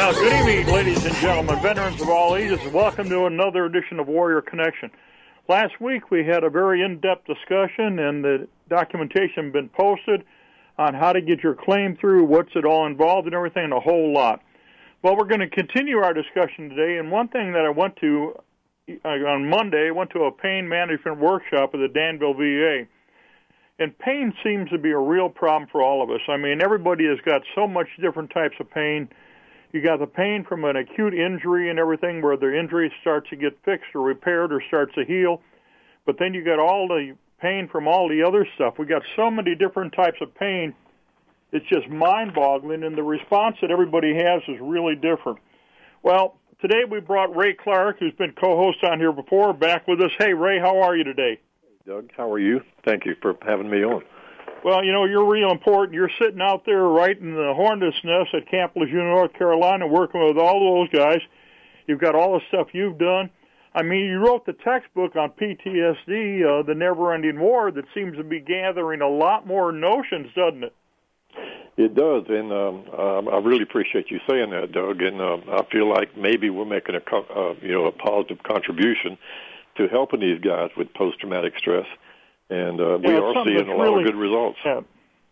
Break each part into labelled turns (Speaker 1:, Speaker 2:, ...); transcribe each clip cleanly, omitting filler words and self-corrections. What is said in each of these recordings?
Speaker 1: Well, good evening, ladies and gentlemen, veterans of all ages. Welcome to another edition of Warrior Connection. Last week we had a very in-depth discussion, and the documentation has been posted on how to get your claim through, what's it all involved, and everything, and a whole lot. Well, we're going to continue our discussion today, and one thing that I went to on Monday, I went to a pain management workshop at the Danville VA. And pain seems to be a real problem for all of us. I mean, everybody has got so much different types of pain. You got the pain from an acute injury and everything where the injury starts to get fixed or repaired or starts to heal. But then you got all the pain from all the other stuff. We got so many different types of pain. It's just mind-boggling, and the response that everybody has is really different. Well, today we brought Ray Clark, who's been co-host on here before, back with us. Hey, Ray, how are you today?
Speaker 2: Doug, how are you? Thank you for having me on.
Speaker 1: Well, you know, you're real important. You're sitting out there right in the hornet's nest at Camp Lejeune, North Carolina, working with all those guys. You've got all the stuff you've done. I mean, you wrote the textbook on PTSD, The Never-Ending War, that seems to be gathering a lot more notions, doesn't it?
Speaker 2: It does, and I really appreciate you saying that, Doug. And I feel like maybe we're making a positive contribution to helping these guys with post-traumatic stress, and we are seeing a lot of good results.
Speaker 1: Yeah.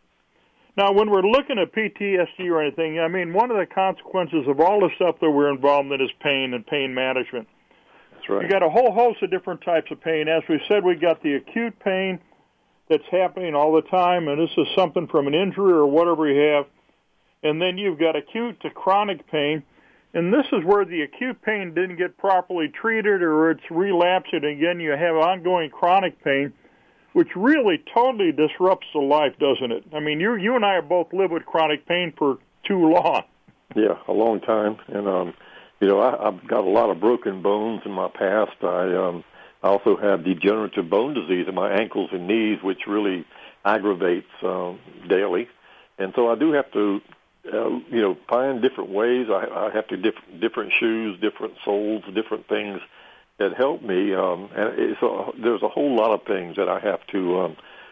Speaker 1: Now, when we're looking at PTSD or anything, I mean, one of the consequences of all the stuff that we're involved in is pain and pain management.
Speaker 2: That's right.
Speaker 1: You got a whole host of different types of pain. As we said, we got the acute pain that's happening all the time, and this is something from an injury or whatever you have. And then you've got acute to chronic pain, and this is where the acute pain didn't get properly treated or it's relapsing. Again, you have ongoing chronic pain, which really totally disrupts the life, doesn't it? I mean, you and I have both lived with chronic pain for too long.
Speaker 2: Yeah, a long time. And, I've got a lot of broken bones in my past. I also have degenerative bone disease in my ankles and knees, which really aggravates daily. And so I do have to, find different ways. I have to different shoes, different soles, different things that help me. There's a whole lot of things that I have to,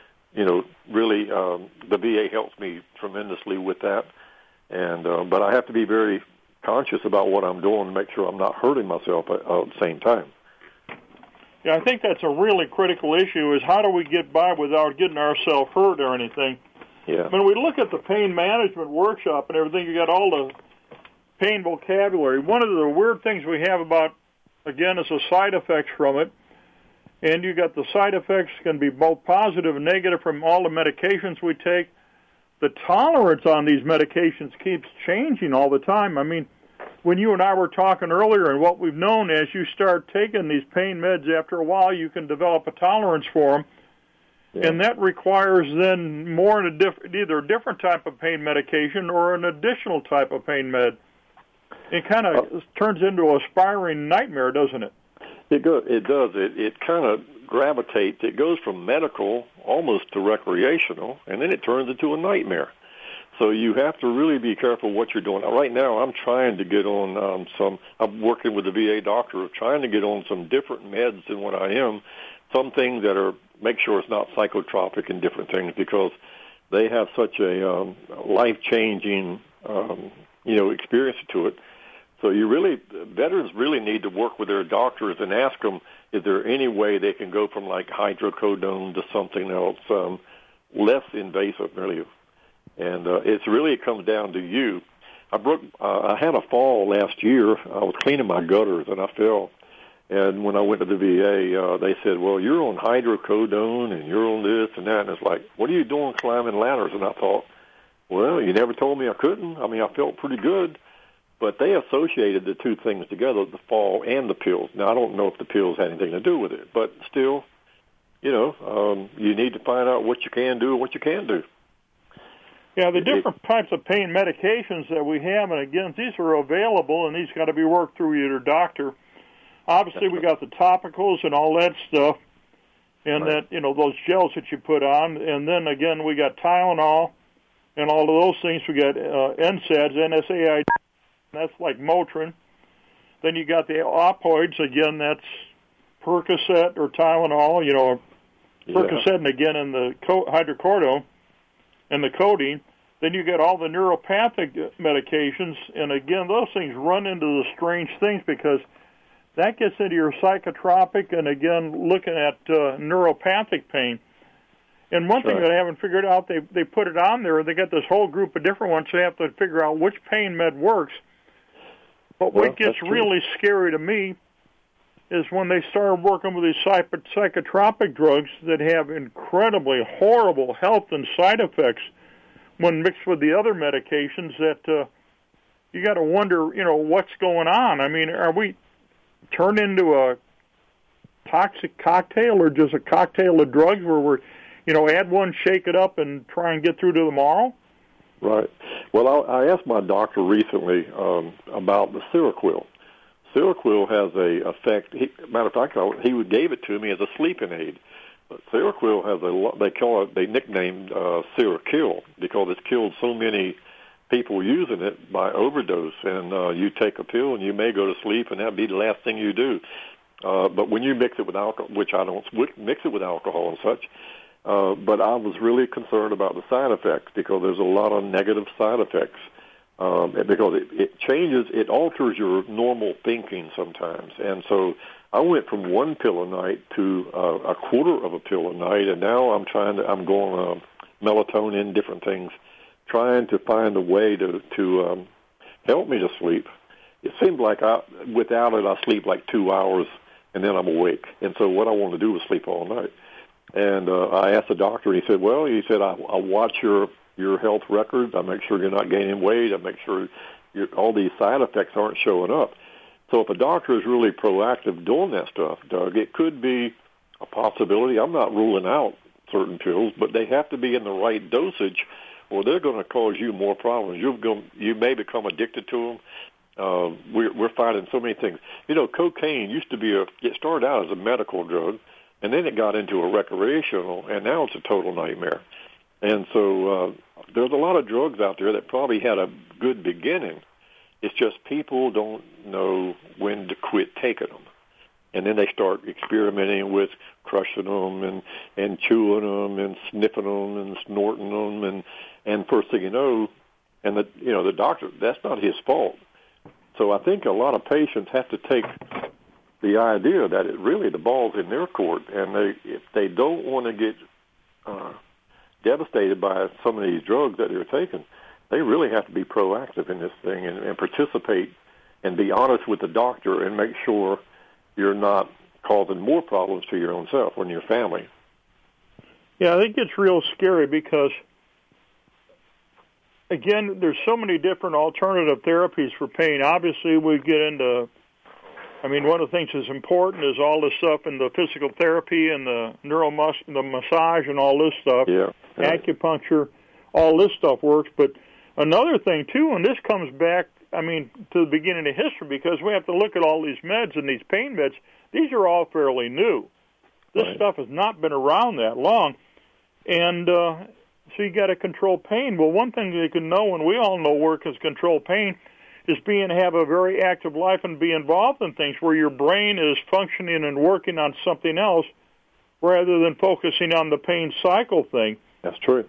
Speaker 2: really, the VA helps me tremendously with that. And but I have to be very conscious about what I'm doing to make sure I'm not hurting myself at the same time.
Speaker 1: Yeah, I think that's a really critical issue, is how do we get by without getting ourselves hurt or anything.
Speaker 2: Yeah.
Speaker 1: When we look at the pain management workshop and everything, you got all the pain vocabulary. One of the weird things we have about, again, is the side effects from it. And you got the side effects can be both positive and negative from all the medications we take. The tolerance on these medications keeps changing all the time. I mean, when you and I were talking earlier, and what we've known, as you start taking these pain meds, after a while you can develop a tolerance for them. Yeah. And that requires then more either a different type of pain medication or an additional type of pain med. It kind of turns into a spiraling nightmare, doesn't it?
Speaker 2: It does. It kind of gravitates. It goes from medical almost to recreational, and then it turns into a nightmare. So you have to really be careful what you're doing. Right now, I'm trying to get on I'm working with the VA doctor of trying to get on some different meds than what I am. Some things that make sure it's not psychotropic and different things, because they have such a life-changing, experience to it. So veterans really need to work with their doctors and ask them, is there any way they can go from like hydrocodone to something else, less invasive, really? And it comes down to you. I had a fall last year. I was cleaning my gutters and I fell. And when I went to the VA, they said, well, you're on hydrocodone and you're on this and that. And it's like, what are you doing climbing ladders? And I thought, well, you never told me I couldn't. I mean, I felt pretty good. But they associated the two things together, the fall and the pills. Now, I don't know if the pills had anything to do with it. But still, you need to find out what you can do and what you can't do.
Speaker 1: Yeah, the different types of pain medications that we have, and again, these are available, and these got to be worked through your doctor. Obviously, we got the topicals and all that stuff, and right. Those gels that you put on, and then again, we got Tylenol and all of those things. We got NSAIDs, NSAID, that's like Motrin. Then you got the opioids, again, that's Percocet or Tylenol, Percocet, and again, in the hydrocodone and the codeine. Then you get all the neuropathic medications, and again, those things run into the strange things because that gets into your psychotropic and, again, looking at neuropathic pain. And one thing that I haven't figured out, they put it on there, they got this whole group of different ones, so you have to figure out which pain med works. But what gets really scary to me is when they started working with these psychotropic drugs that have incredibly horrible health and side effects when mixed with the other medications that you got to wonder, what's going on. I mean, are we turned into a toxic cocktail or just a cocktail of drugs where we're, add one, shake it up, and try and get through to tomorrow?
Speaker 2: Right. Well, I asked my doctor recently about the Seroquel. Seroquel has a effect. Matter of fact, he gave it to me as a sleeping aid. But Seroquel has they nicknamed Serokill because it's killed so many people using it by overdose. And you take a pill and you may go to sleep, and that'd be the last thing you do. But when you mix it with alcohol, which I don't mix it with alcohol and such, but I was really concerned about the side effects because there's a lot of negative side effects. Because it alters your normal thinking sometimes. And so I went from one pill a night to a quarter of a pill a night, and now I'm going melatonin, different things, trying to find a way to help me to sleep. It seems like without it, I sleep like 2 hours, and then I'm awake. And so what I want to do is sleep all night. And I asked the doctor, and he said, I watch your health records. I make sure you're not gaining weight. I make sure all these side effects aren't showing up. So if a doctor is really proactive doing that stuff, Doug, it could be a possibility. I'm not ruling out certain pills, but they have to be in the right dosage or they're going to cause you more problems. You may become addicted to them. We're finding so many things. Cocaine used to it started out as a medical drug, and then it got into a recreational, and now it's a total nightmare. And so there's a lot of drugs out there that probably had a good beginning. It's just people don't know when to quit taking them. And then they start experimenting with crushing them and chewing them and sniffing them and snorting them. And first thing you know, and the doctor, that's not his fault. So I think a lot of patients have to take the idea that the ball's in their court. And if they don't want to get devastated by some of these drugs that they're taking, they really have to be proactive in this thing and participate and be honest with the doctor and make sure you're not causing more problems to your own self and your family.
Speaker 1: Yeah, I think it's real scary because, again, there's so many different alternative therapies for pain. Obviously, we get into, one of the things that's important is all this stuff in the physical therapy and the the massage and all this stuff.
Speaker 2: Yeah.
Speaker 1: Acupuncture, all this stuff works. But another thing, too, and this comes back, to the beginning of history, because we have to look at all these meds and these pain meds. These are all fairly new. This stuff has not been around that long. And so you got to control pain. Well, one thing you can know, and we all know work is control pain, is have a very active life and be involved in things where your brain is functioning and working on something else rather than focusing on the pain cycle thing.
Speaker 2: That's true.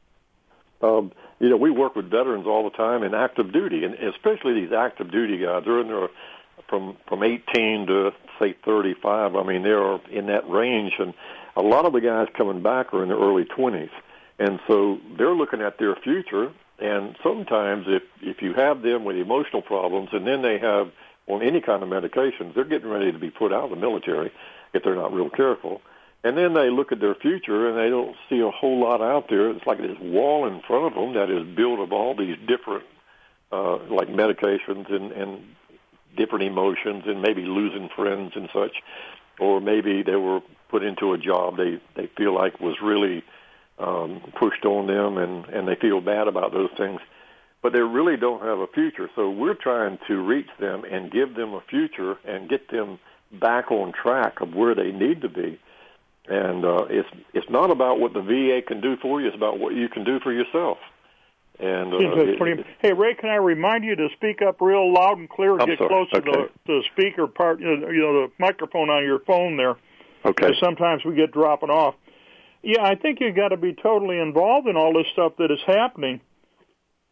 Speaker 2: We work with veterans all the time in active duty, and especially these active duty guys. They're in there from 18 to, say, 35. They're in that range, and a lot of the guys coming back are in their early 20s. And so they're looking at their future, and sometimes if you have them with emotional problems and then they have on any kind of medications, they're getting ready to be put out of the military if they're not real careful. And then they look at their future, and they don't see a whole lot out there. It's like this wall in front of them that is built of all these different, like medications and different emotions, and maybe losing friends and such. Or maybe they were put into a job they feel like was really pushed on them, and they feel bad about those things. But they really don't have a future. So we're trying to reach them and give them a future and get them back on track of where they need to be. And it's not about what the VA can do for you. It's about what you can do for yourself. And
Speaker 1: hey, Ray, can I remind you to speak up real loud and clear? Get closer to the speaker part, the microphone on your phone there.
Speaker 2: Okay.
Speaker 1: Because sometimes we get dropping off. Yeah, I think you've got to be totally involved in all this stuff that is happening.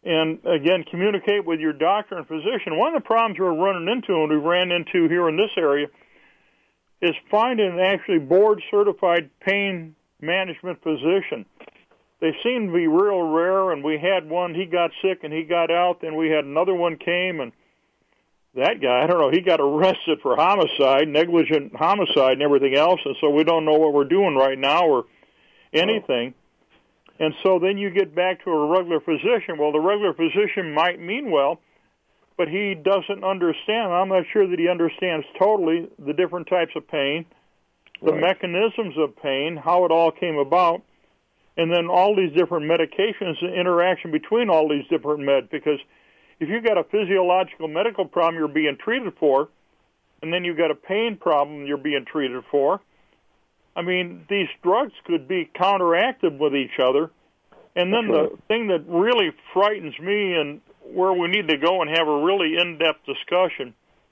Speaker 1: And, again, communicate with your doctor and physician. One of the problems we're running into, and we ran into here in this area, is finding an actually board-certified pain management physician. They seem to be real rare, and we had one, he got sick and he got out, then we had another one came, and that guy, I don't know, he got arrested for homicide, negligent homicide and everything else, and so we don't know what we're doing right now or anything. And so then you get back to a regular physician. Well, the regular physician might mean well, but he doesn't understand. I'm not sure that he understands totally the different types of pain, the mechanisms of pain, how it all came about, and then all these different medications and interaction between all these different meds. Because if you've got a physiological medical problem you're being treated for, and then you've got a pain problem you're being treated for, I mean, these drugs could be counteractive with each other. And then the thing that really frightens me and where we need to go and have a really in-depth discussion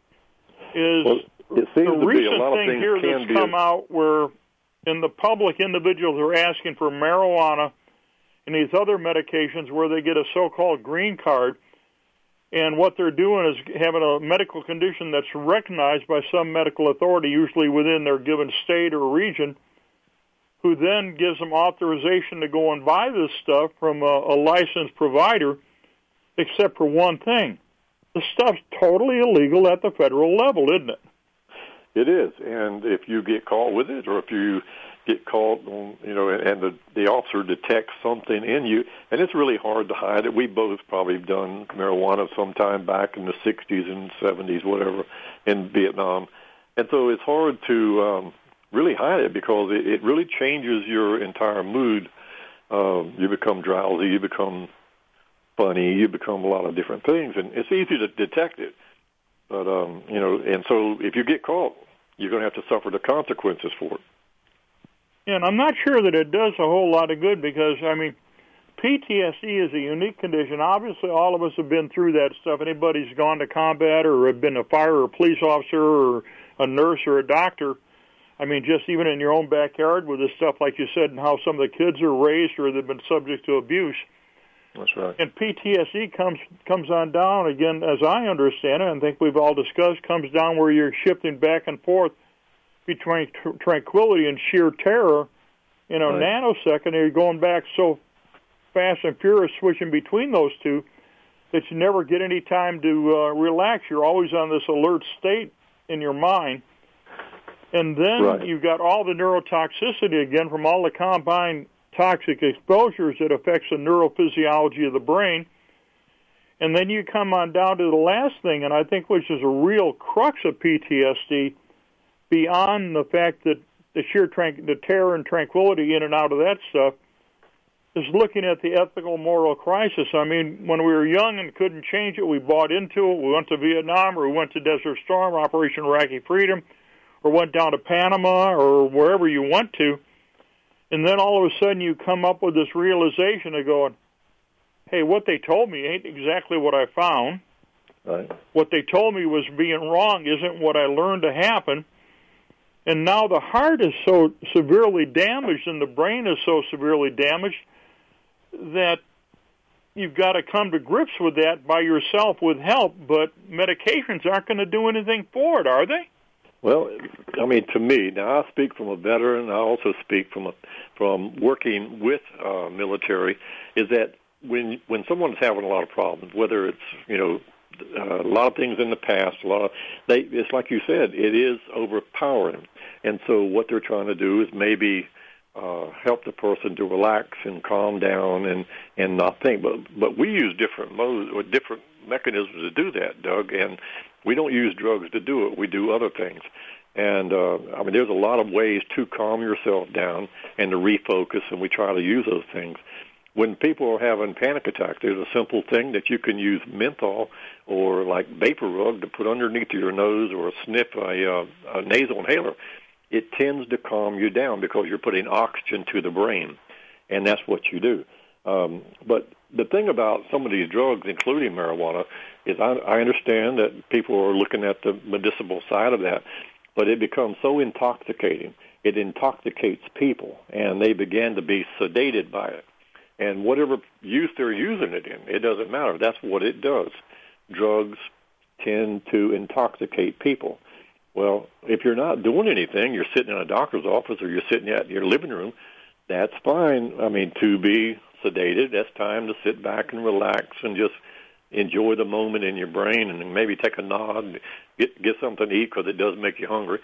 Speaker 1: is the recent thing here that's come out where in the public individuals are asking for marijuana and these other medications where they get a so-called green card. And what they're doing is having a medical condition that's recognized by some medical authority, usually within their given state or region, who then gives them authorization to go and buy this stuff from a licensed provider, except for one thing. The stuff's totally illegal at the federal level, isn't it?
Speaker 2: It is. And if you get caught with it, or if you get caught on, and the officer detects something in you, and it's really hard to hide it. We both probably have done marijuana sometime back in the 60s and 70s, whatever, in Vietnam. And so it's hard to really hide it because it really changes your entire mood. You become drowsy, you become funny, you become a lot of different things, and it's easy to detect it. But, and so if you get caught, you're going to have to suffer the consequences for it.
Speaker 1: Yeah, and I'm not sure that it does a whole lot of good because, I mean, PTSD is a unique condition. Obviously, all of us have been through that stuff. Anybody's gone to combat or have been a fire or a police officer or a nurse or a doctor, I mean, just even in your own backyard with this stuff, like you said, and how some of the kids are raised or they've been subject to abuse.
Speaker 2: That's right.
Speaker 1: And PTSD comes on down, again, as I understand it, and I think we've all discussed, comes down where you're shifting back and forth between tranquility and sheer terror in a nanosecond, and you're going back so fast and furious, switching between those two, that you never get any time to relax. You're always on this alert state in your mind. And then you've got all the neurotoxicity, again, from all the combined toxic exposures that affects the neurophysiology of the brain. And then you come on down to the last thing, and I think which is a real crux of PTSD, beyond the fact that the sheer the terror and tranquility in and out of that stuff, is looking at the ethical moral crisis. I mean, when we were young and couldn't change it, we bought into it. We went to Vietnam, or we went to Desert Storm, Operation Iraqi Freedom, or went down to Panama, or wherever you went to. And then all of a sudden you come up with this realization of going, hey, what they told me ain't exactly what I found.
Speaker 2: Right.
Speaker 1: What they told me was being wrong isn't what I learned to happen. And now the heart is so severely damaged and the brain is so severely damaged that you've got to come to grips with that by yourself with help, but medications aren't going to do anything for it, are they?
Speaker 2: Well, I mean, to me, now I speak from a veteran, I also speak from working with military, is that when someone's having a lot of problems, whether it's, a lot of things in the past, it's like you said, it is overpowering. And so what they're trying to do is maybe help the person to relax and calm down and not think. But we use different modes or different mechanisms to do that, Doug, and we don't use drugs to do it. We do other things. And, there's a lot of ways to calm yourself down and to refocus, and we try to use those things. When people are having panic attacks, there's a simple thing that you can use menthol or like vapor rub to put underneath your nose or sniff a nasal inhaler. It tends to calm you down because you're putting oxygen to the brain, and that's what you do. But the thing about some of these drugs, including marijuana, is I understand that people are looking at the medicinal side of that, but it becomes so intoxicating. It intoxicates people, and they begin to be sedated by it. And whatever use they're using it in, it doesn't matter. That's what it does. Drugs tend to intoxicate people. Well, if you're not doing anything, you're sitting in a doctor's office or you're sitting at your living room, that's fine. I mean, to be sedated, that's time to sit back and relax and just enjoy the moment in your brain and maybe take a nod, get something to eat because it does make you hungry.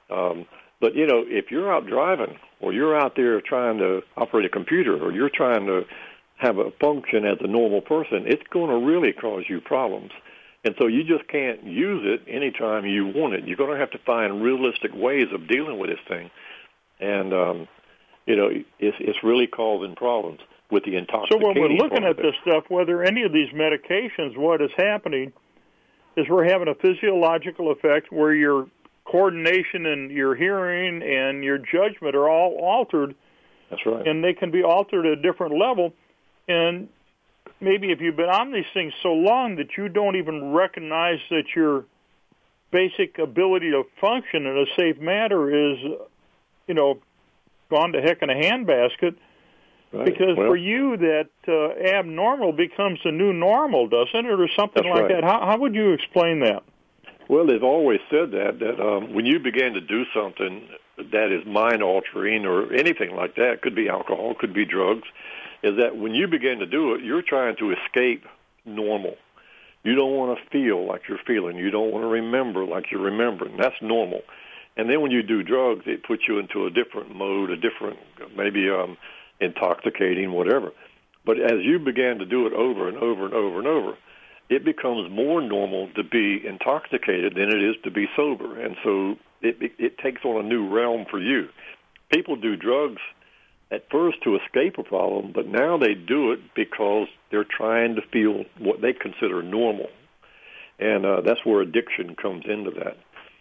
Speaker 2: But, you know, if you're out driving or you're out there trying to operate a computer or you're trying to have a function as a normal person, it's going to really cause you problems. And so you just can't use it anytime you want it. You're going to have to find realistic ways of dealing with this thing. And, you know, it's really causing problems with the intoxication.
Speaker 1: So when we're looking at this stuff, whether any of these medications, what is happening is we're having a physiological effect where your coordination and your hearing and your judgment are all altered.
Speaker 2: That's right.
Speaker 1: And they can be altered at a different level. And maybe if you've been on these things so long that you don't even recognize that your basic ability to function in a safe manner is, you know, gone to heck in a handbasket. Right. Because for you, that abnormal becomes the new normal, doesn't it, or something like that? How would you explain that?
Speaker 2: Well, they've always said that when you begin to do something that is mind-altering or anything like that, could be alcohol, could be drugs, is that when you begin to do it, you're trying to escape normal. You don't want to feel like you're feeling. You don't want to remember like you're remembering. That's normal. And then when you do drugs, it puts you into a different mode, a different, maybe intoxicating, whatever. But as you begin to do it over and over and over and over, it becomes more normal to be intoxicated than it is to be sober. And so it takes on a new realm for you. People do drugs at first to escape a problem, but now they do it because they're trying to feel what they consider normal. And that's where addiction comes into that.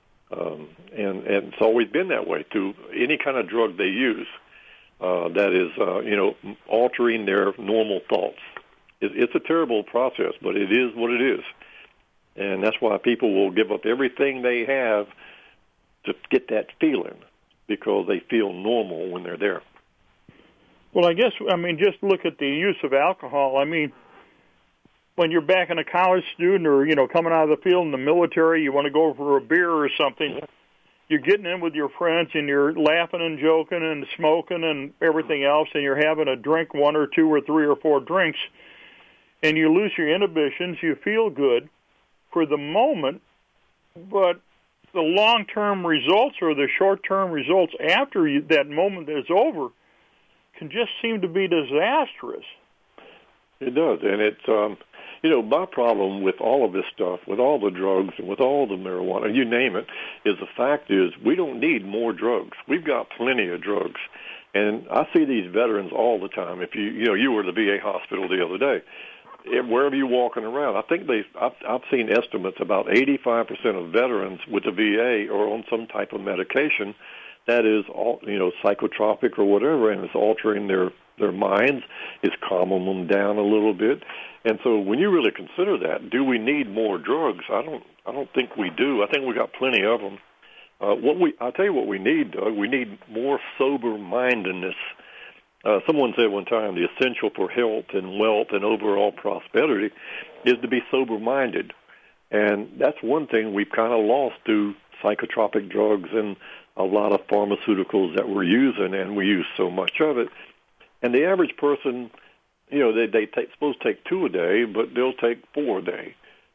Speaker 2: And it's always been that way to any kind of drug they use. That is, you know, altering their normal thoughts. It's a terrible process, but it is what it is. And that's why people will give up everything they have to get that feeling, because they feel normal when they're there.
Speaker 1: Well, I guess, I mean, just look at the use of alcohol. I mean, when you're back in a college student or, you know, coming out of the field in the military, you want to go for a beer or something. You're getting in with your friends and you're laughing and joking and smoking and everything else, and you're having a drink, 1 or 2 or 3 or 4 drinks, and you lose your inhibitions. You feel good for the moment, but the long-term results or the short-term results after that moment is over can just seem to be disastrous.
Speaker 2: It does, and it's you know, my problem with all of this stuff, with all the drugs and with all the marijuana, you name it, is the fact is we don't need more drugs. We've got plenty of drugs. And I see these veterans all the time. If you were at the VA hospital the other day, wherever you're walking around, I think I've seen estimates about 85% of veterans with the VA are on some type of medication that is, psychotropic or whatever, and it's altering their minds, it's calming them down a little bit. And so when you really consider that, do we need more drugs? I don't think we do. I think we got plenty of them. I'll tell you what we need, Doug. We need more sober-mindedness. Someone said one time the essential for health and wealth and overall prosperity is to be sober-minded. And that's one thing we've kind of lost through psychotropic drugs and a lot of pharmaceuticals that we're using, and we use so much of it. And the average person, they supposed to take 2 a day, but they'll take 4 a day.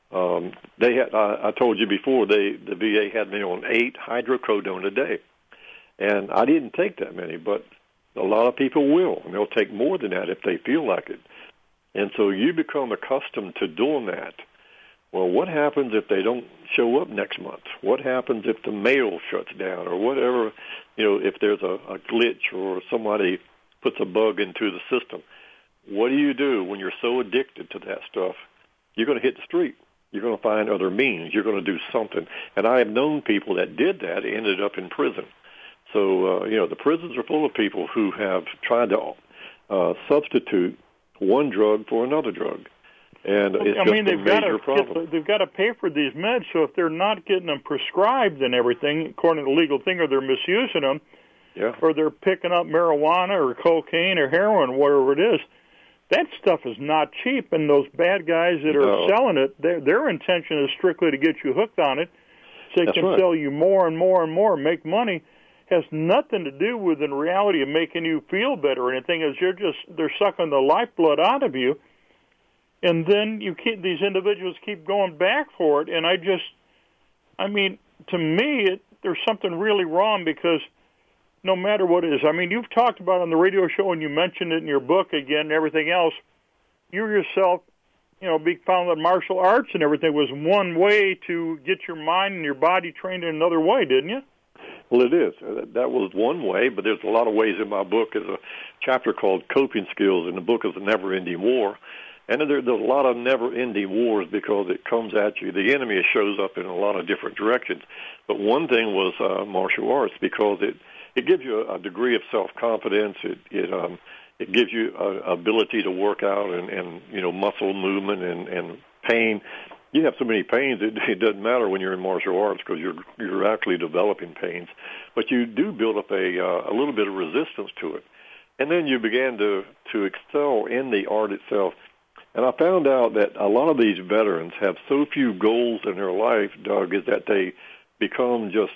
Speaker 2: I told you before, the VA had me on 8 hydrocodone a day. And I didn't take that many, but a lot of people will, and they'll take more than that if they feel like it. And so you become accustomed to doing that. Well, what happens if they don't show up next month? What happens if the mail shuts down or whatever, if there's a glitch or somebody puts a bug into the system? What do you do when you're so addicted to that stuff? You're going to hit the street. You're going to find other means. You're going to do something. And I have known people that did that, ended up in prison. So, the prisons are full of people who have tried to substitute one drug for another drug. And it's just a major problem.
Speaker 1: They've got to pay for these meds, so if they're not getting them prescribed and everything, according to the legal thing, or they're misusing them, or they're picking up marijuana or cocaine or heroin, whatever it is, that stuff is not cheap, and those bad guys that are selling it, their intention is strictly to get you hooked on it so they can sell you more and more and more, make money. Has nothing to do with the reality of making you feel better or anything. Is they're sucking the lifeblood out of you, and then these individuals keep going back for it. And to me, there's something really wrong, because no matter what it is, you've talked about it on the radio show, and you mentioned it in your book again and everything else. You yourself, being found that martial arts and everything was one way to get your mind and your body trained in another way, didn't you?
Speaker 2: Well, it is. That was one way, but there's a lot of ways in my book. There's a chapter called Coping Skills, and the book is The Never-Ending War. And there's a lot of never-ending wars because it comes at you. The enemy shows up in a lot of different directions. But one thing was martial arts, because it gives you a degree of self-confidence. It gives you an ability to work out and muscle movement and pain. You have so many pains, it doesn't matter when you're in martial arts, because you're actually developing pains. But you do build up a little bit of resistance to it. And then you began to excel in the art itself. And I found out that a lot of these veterans have so few goals in their life, Doug, is that they become just,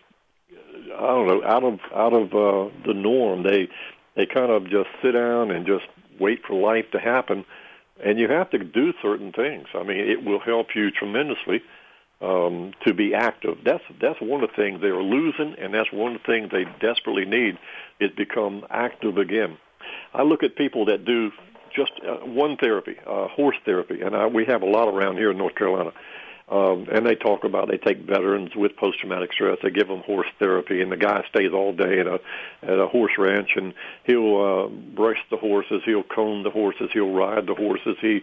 Speaker 2: out of the norm. They kind of just sit down and just wait for life to happen. And you have to do certain things. It will help you tremendously to be active. That's one of the things they are losing, and that's one of the things they desperately need, is become active again. I look at people that do just one therapy, horse therapy, and we have a lot around here in North Carolina. And they talk about, they take veterans with post-traumatic stress, they give them horse therapy, and the guy stays all day at a horse ranch, and he'll brush the horses, he'll comb the horses, he'll ride the horses, he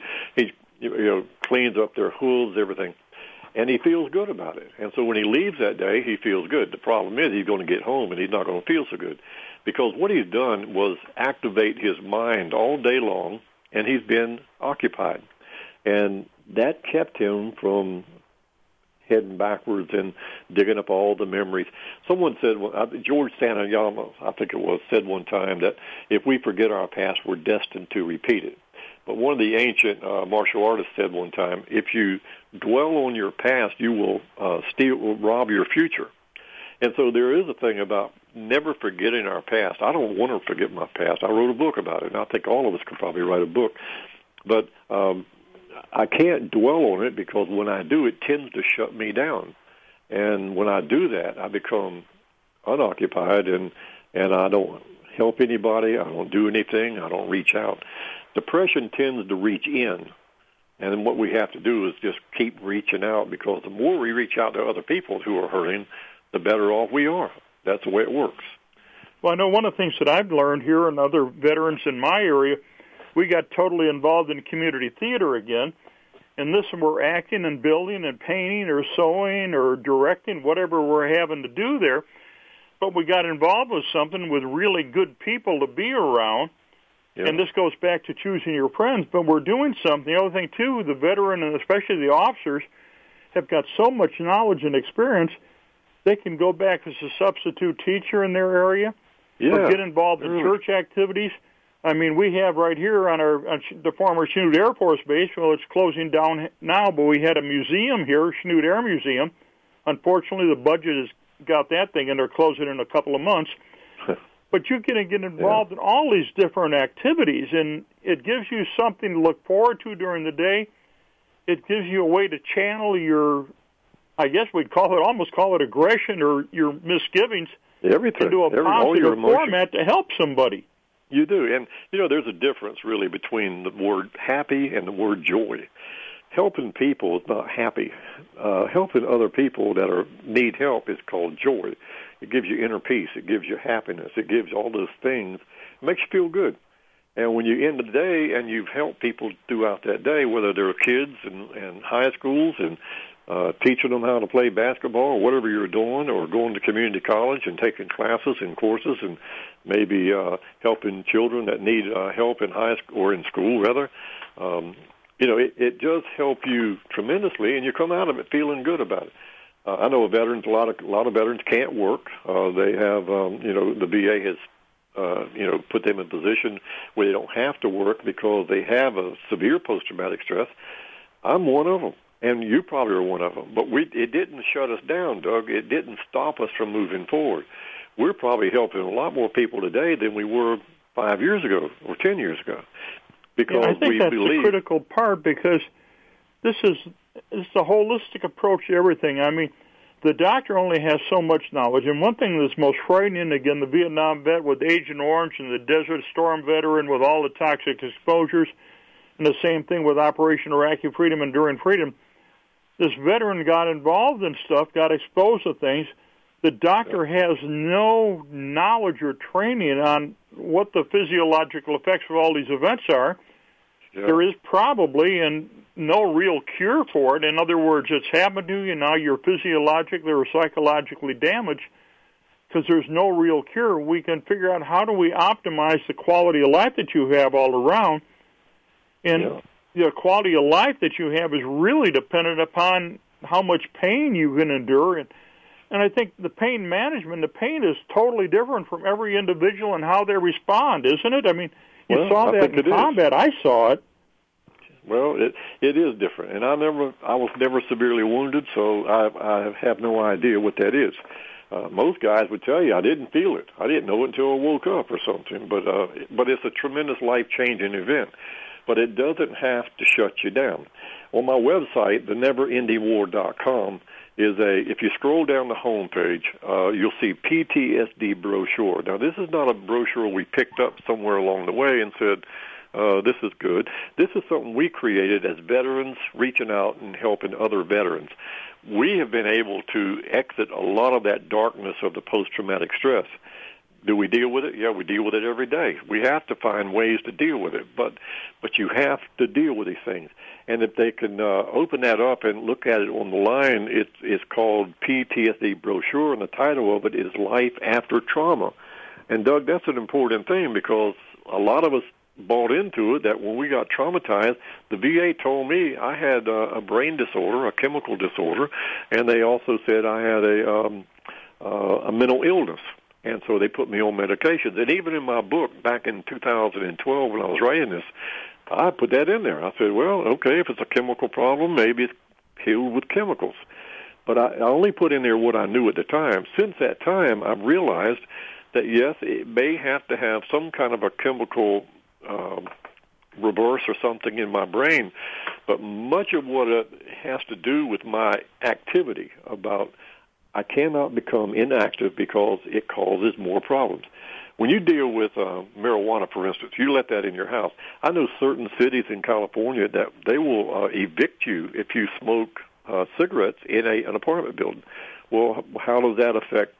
Speaker 2: cleans up their hooves, everything. And he feels good about it. And so when he leaves that day, he feels good. The problem is he's going to get home, and he's not going to feel so good, because what he's done was activate his mind all day long, and he's been occupied. And that kept him from heading backwards and digging up all the memories. Someone said, George Santayama, I think it was, said one time that if we forget our past, we're destined to repeat it. But one of the ancient martial artists said one time, if you dwell on your past, you will rob your future. And so there is a thing about never forgetting our past. I don't want to forget my past. I wrote a book about it, and I think all of us could probably write a book. But I can't dwell on it, because when I do, it tends to shut me down. And when I do that, I become unoccupied, and I don't help anybody. I don't do anything. I don't reach out. Depression tends to reach in. And then what we have to do is just keep reaching out, because the more we reach out to other people who are hurting, the better off we are. That's the way it works.
Speaker 1: Well, I know one of the things that I've learned here, and other veterans in my area, we got totally involved in community theater again. And this, we're acting and building and painting or sewing or directing, whatever we're having to do there. But we got involved with something with really good people to be around. Yep. And this goes back to choosing your friends. But we're doing something. The other thing, too, the veteran and especially the officers have got so much knowledge and experience, they can go back as a substitute teacher in their area or get involved in church activities. We have right here on the former Chanute Air Force Base, well, it's closing down now, but we had a museum here, Chanute Air Museum. Unfortunately, the budget has got that thing, and they're closing in a couple of months. But you can get involved in all these different activities, and it gives you something to look forward to during the day. It gives you a way to channel your, I guess we'd almost call it aggression or your misgivings into a positive format to help somebody.
Speaker 2: You do. And, there's a difference, really, between the word happy and the word joy. Helping people is not happy. Helping other people that need help is called joy. It gives you inner peace. It gives you happiness. It gives all those things. It makes you feel good. And when you end the day and you've helped people throughout that day, whether they're kids in high schools and teaching them how to play basketball or whatever you're doing, or going to community college and taking classes and courses, and maybe helping children that need help in high school or in school, rather, it does help you tremendously, and you come out of it feeling good about it. I know veterans. A lot of veterans can't work. They have, the VA has put them in a position where they don't have to work because they have a severe post-traumatic stress. I'm one of them, and you probably are one of them. But it didn't shut us down, Doug. It didn't stop us from moving forward. We're probably helping a lot more people today than we were 5 years ago or 10 years ago. Because
Speaker 1: I think that's the critical part, because this is a holistic approach to everything. I mean, the doctor only has so much knowledge. And one thing that's most frightening, again, the Vietnam vet with Agent Orange and the Desert Storm veteran with all the toxic exposures, and the same thing with Operation Iraqi Freedom, Enduring Freedom. This veteran got involved in stuff, got exposed to things. The doctor has no knowledge or training on what the physiological effects of all these events are. Yeah. There is probably no real cure for it. In other words, it's happened to you, now you're physiologically or psychologically damaged because there's no real cure. We can figure out how do we optimize the quality of life that you have all around. And the quality of life that you have is really dependent upon how much pain you can endure. And I think the pain management, the pain is totally different from every individual and how they respond, isn't it? I mean, you saw that in combat. I saw it.
Speaker 2: Well, it is different, and I was never severely wounded, so I have no idea what that is. Most guys would tell you I didn't feel it. I didn't know it until I woke up or something. But it's a tremendous life-changing event. But it doesn't have to shut you down. On my website, theneverendingwar.com, if you scroll down the home page, you'll see PTSD brochure. Now, this is not a brochure we picked up somewhere along the way and said, this is good. This is something we created as veterans reaching out and helping other veterans. We have been able to exit a lot of that darkness of the post-traumatic stress. Do we deal with it? Yeah, we deal with it every day. We have to find ways to deal with it, but you have to deal with these things. And if they can open that up and look at it on the line, it's called PTSD brochure, and the title of it is Life After Trauma. And, Doug, that's an important thing because a lot of us bought into it that when we got traumatized, the VA told me I had a brain disorder, a chemical disorder, and they also said I had a mental illness. And so they put me on medications. And even in my book back in 2012 when I was writing this, I put that in there. I said, well, okay, if it's a chemical problem, maybe it's healed with chemicals. But I only put in there what I knew at the time. Since that time, I've realized that, yes, it may have to have some kind of a chemical reverse or something in my brain, but much of what it has to do with my activity about I cannot become inactive because it causes more problems. When you deal with marijuana, for instance, you let that in your house. I know certain cities in California that they will evict you if you smoke cigarettes in an apartment building. Well, how does that affect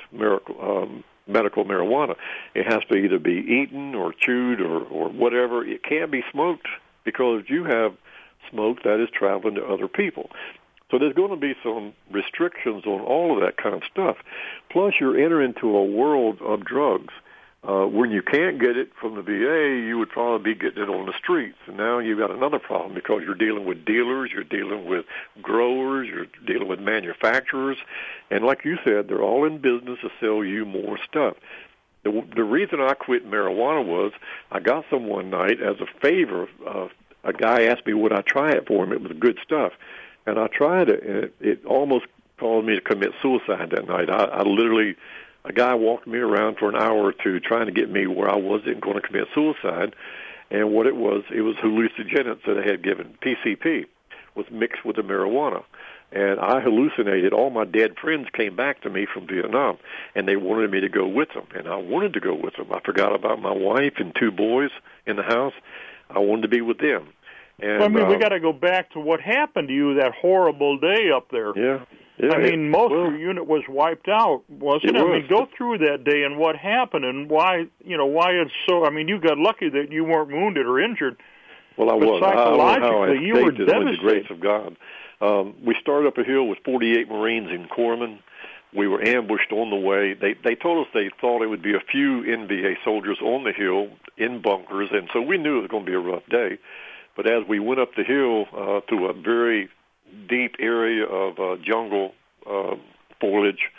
Speaker 2: medical marijuana? It has to either be eaten or chewed or whatever. It can't be smoked because you have smoke that is traveling to other people. So there's going to be some restrictions on all of that kind of stuff. Plus, you're entering into a world of drugs. When you can't get it from the VA, you would probably be getting it on the streets. And now you've got another problem because you're dealing with dealers, you're dealing with growers, you're dealing with manufacturers. And like you said, they're all in business to sell you more stuff. The reason I quit marijuana was I got some one night as a favor. A guy asked me would I try it for him. It was good stuff. And I tried it, and it almost caused me to commit suicide that night. I literally, a guy walked me around for an hour or two trying to get me where I wasn't going to commit suicide. And what it was hallucinogens that I had given. PCP was mixed with the marijuana. And I hallucinated. All my dead friends came back to me from Vietnam, and they wanted me to go with them. And I wanted to go with them. I forgot about my wife and 2 boys in the house. I wanted to be with them. And,
Speaker 1: I mean, we got to go back to what happened to you that horrible day up there.
Speaker 2: Yeah.
Speaker 1: I mean, most of your unit was wiped out, wasn't it? I mean, go through that day and what happened and why it's so. I mean, you got lucky that you weren't wounded or injured.
Speaker 2: Well, I was.
Speaker 1: Psychologically, you were devastated.
Speaker 2: With the grace of God. We started up a hill with 48 Marines in Corpsman. We were ambushed on the way. They told us they thought it would be a few NVA soldiers on the hill in bunkers, and so we knew it was going to be a rough day. But as we went up the hill through a very deep area of jungle foliage,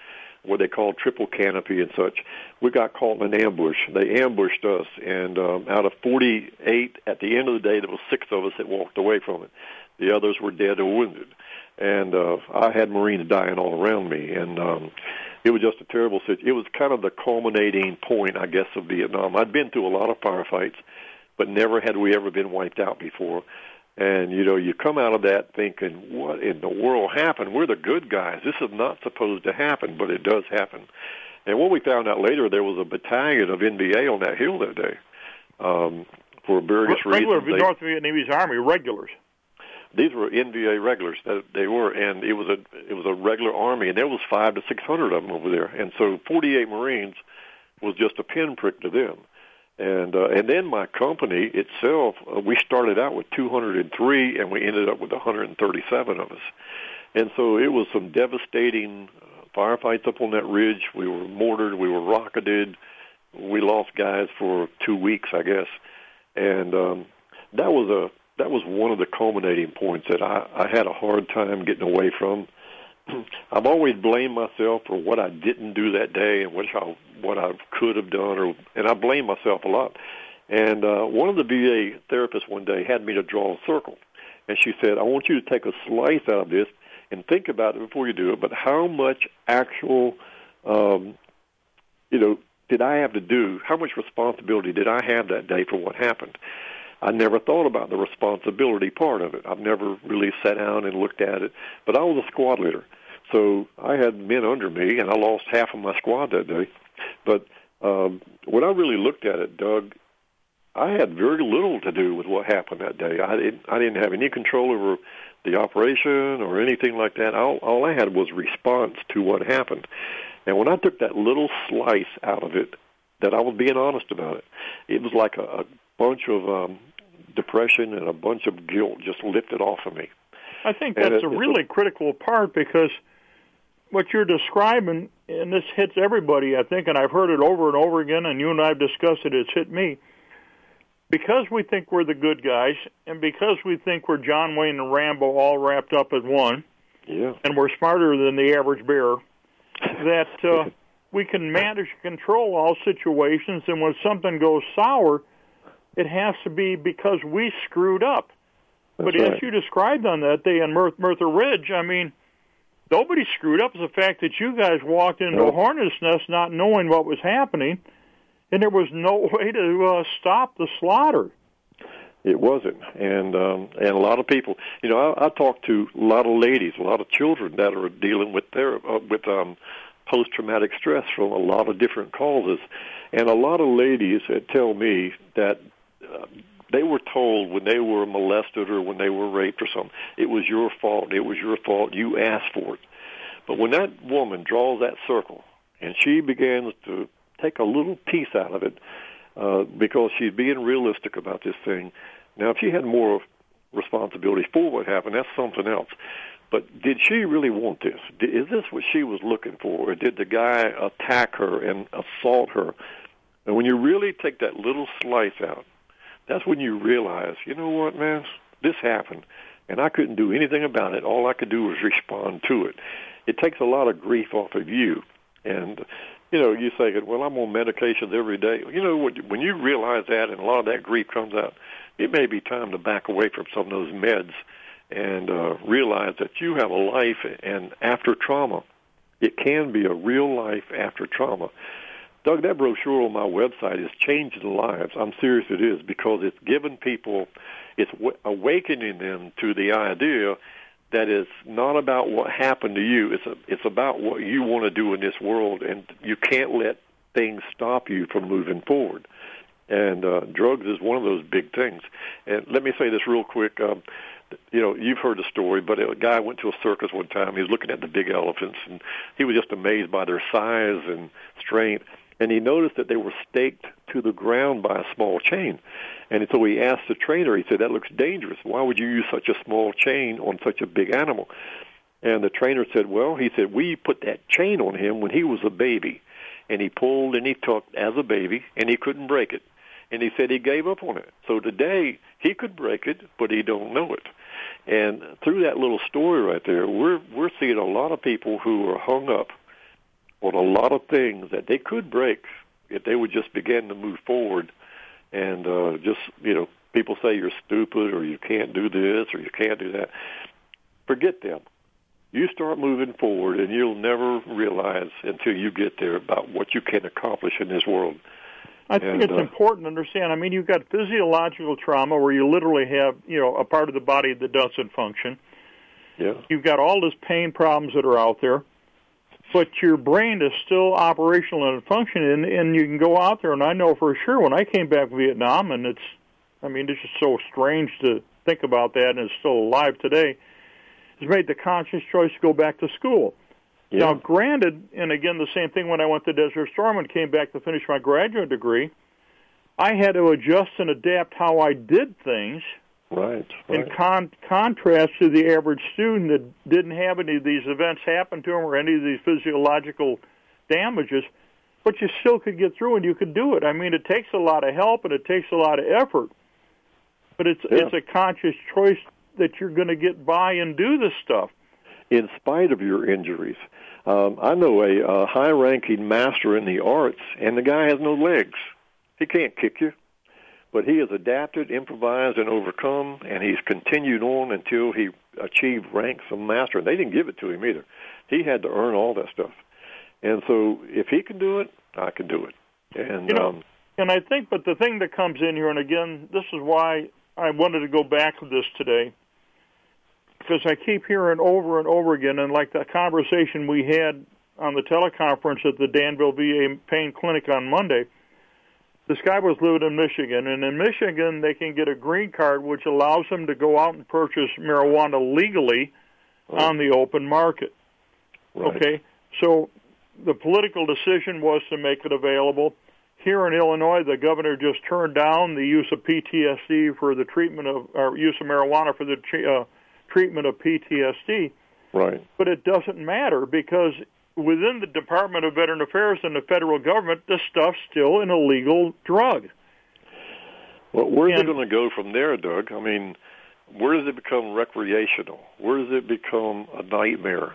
Speaker 2: what they call triple canopy and such. We got caught in an ambush. They ambushed us, and out of 48, at the end of the day, there was 6 of us that walked away from it. The others were dead or wounded. And I had Marines dying all around me, and it was just a terrible situation. It was kind of the culminating point, I guess, of Vietnam. I'd been through a lot of firefights, but never had we ever been wiped out before. And, you know, you come out of that thinking, what in the world happened? We're the good guys. This is not supposed to happen, but it does happen. And what we found out later, there was a battalion of NVA on that hill that day for various reasons.
Speaker 1: Regular North Vietnamese Army, regulars.
Speaker 2: These were NVA regulars. They were, and it was a regular army, and there was 500 to 600 of them over there. And so 48 Marines was just a pinprick to them. And then my company itself, we started out with 203, and we ended up with 137 of us. And so it was some devastating firefights up on that ridge. We were mortared, we were rocketed, we lost guys for 2 weeks, I guess. And that was one of the culminating points that I had a hard time getting away from. I've always blamed myself for what I didn't do that day and what I could have done, and I blame myself a lot. And one of the VA therapists one day had me to draw a circle, and she said, I want you to take a slice out of this and think about it before you do it, but how much actual, did I have to do? How much responsibility did I have that day for what happened? I never thought about the responsibility part of it. I've never really sat down and looked at it, but I was a squad leader. So I had men under me, and I lost half of my squad that day. But when I really looked at it, Doug, I had very little to do with what happened that day. I didn't have any control over the operation or anything like that. All I had was response to what happened. And when I took that little slice out of it, that I was being honest about it, it was like a bunch of depression and a bunch of guilt just lifted off of me.
Speaker 1: I think that's a really critical part, because what you're describing, and this hits everybody, I think, and I've heard it over and over again, and you and I have discussed it, it's hit me. Because we think we're the good guys, and because we think we're John Wayne and Rambo all wrapped up in one, and we're smarter than the average bear, that we can manage to control all situations, and when something goes sour, it has to be because we screwed up. That's but right. As you described on that day in Merthyr Ridge, I mean, nobody screwed up. It's the fact that you guys walked into a hornet's nest not knowing what was happening, and there was no way to stop the slaughter.
Speaker 2: It wasn't, and a lot of people, you know, I talk to a lot of ladies, a lot of children that are dealing with post-traumatic stress from a lot of different causes, and a lot of ladies that tell me that they were told when they were molested or when they were raped or something, it was your fault, you asked for it. But when that woman draws that circle and she begins to take a little piece out of it because she's being realistic about this thing, now if she had more responsibility for what happened, that's something else. But did she really want this? Is this what she was looking for? Or did the guy attack her and assault her? And when you really take that little slice out, that's when you realize, you know what, man, this happened, and I couldn't do anything about it. All I could do was respond to it. It takes a lot of grief off of you. And, you know, you say, well, I'm on medications every day. You know, when you realize that and a lot of that grief comes out, it may be time to back away from some of those meds and realize that you have a life, and after trauma, it can be a real life after trauma. Doug, that brochure on my website is changing lives. I'm serious, it is, because it's giving people, it's awakening them to the idea that it's not about what happened to you. It's about what you want to do in this world, and you can't let things stop you from moving forward. And drugs is one of those big things. And let me say this real quick. You know, you've heard the story, but a guy went to a circus one time. He was looking at the big elephants, and he was just amazed by their size and strength. And he noticed that they were staked to the ground by a small chain. And so he asked the trainer, he said, that looks dangerous. Why would you use such a small chain on such a big animal? And the trainer said, well, he said, we put that chain on him when he was a baby. And he pulled and he tucked as a baby, and he couldn't break it. And he said he gave up on it. So today, he could break it, but he don't know it. And through that little story right there, we're seeing a lot of people who are hung up on a lot of things that they could break if they would just begin to move forward. And just, people say you're stupid or you can't do this or you can't do that. Forget them. You start moving forward, and you'll never realize until you get there about what you can accomplish in this world.
Speaker 1: I think it's important to understand. I mean, you've got physiological trauma where you literally have, a part of the body that doesn't function.
Speaker 2: Yeah.
Speaker 1: You've got all these pain problems that are out there, but your brain is still operational and functioning, and you can go out there. And I know for sure when I came back from Vietnam, and it's just so strange to think about that, and it's still alive today, has made the conscious choice to go back to school. Yeah. Now, granted, and again, the same thing when I went to Desert Storm and came back to finish my graduate degree, I had to adjust and adapt how I did things.
Speaker 2: Right.
Speaker 1: In contrast to the average student that didn't have any of these events happen to them or any of these physiological damages, but you still could get through and you could do it. I mean, it takes a lot of help and it takes a lot of effort, but it's a conscious choice that you're going to get by and do this stuff.
Speaker 2: In spite of your injuries. I know a high-ranking master in the arts, and the guy has no legs. He can't kick you. But he has adapted, improvised, and overcome, and he's continued on until he achieved rank as master. And they didn't give it to him either. He had to earn all that stuff. And so if he can do it, I can do it. And
Speaker 1: and I think, but the thing that comes in here, and again, this is why I wanted to go back to this today, because I keep hearing over and over again, and like the conversation we had on the teleconference at the Danville VA Pain Clinic on Monday, this guy was living in Michigan, and in Michigan they can get a green card which allows them to go out and purchase marijuana legally on the open market.
Speaker 2: Right.
Speaker 1: Okay, so the political decision was to make it available. Here in Illinois, the governor just turned down the use of PTSD for the treatment of, or use of marijuana for the treatment of PTSD.
Speaker 2: Right.
Speaker 1: But it doesn't matter because within the Department of Veteran Affairs and the federal government, this stuff's still an illegal drug.
Speaker 2: Well, where's it going to go from there, Doug? I mean, where does it become recreational? Where does it become a nightmare?